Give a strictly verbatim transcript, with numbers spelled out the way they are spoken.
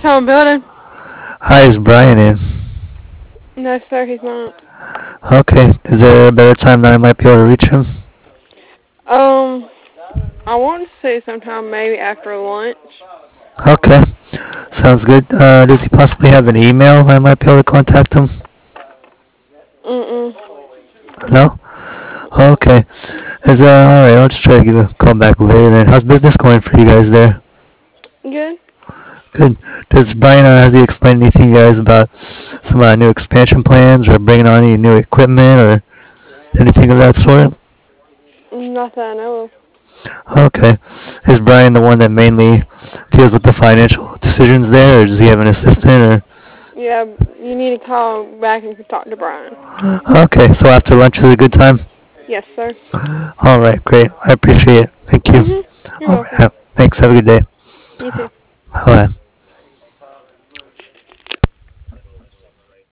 Home building. Hi, is Brian in? No, sir, he's not. Okay, is there a better time that I might be able to reach him? Um, I want to say sometime maybe after lunch. Okay, sounds good. Uh, does he possibly have an email I might be able to contact him? Mm-mm. No? Okay. Is, uh, alright, I'll just try to give a call back later then. How's business going for you guys there? Good? Good. Does Brian, uh, has he explained anything to you guys about some uh, new expansion plans or bringing on any new equipment or anything of that sort? Not that I know of. Okay. Is Brian the one that mainly deals with the financial decisions there, or does he have an assistant? Yeah, you need to call back and talk to Brian. Or okay, so after lunch is a good time. Yes, sir. All right, great. I appreciate it. Thank you. Mhm. You're All right, welcome. have, thanks. Have a good day. You too. Bye.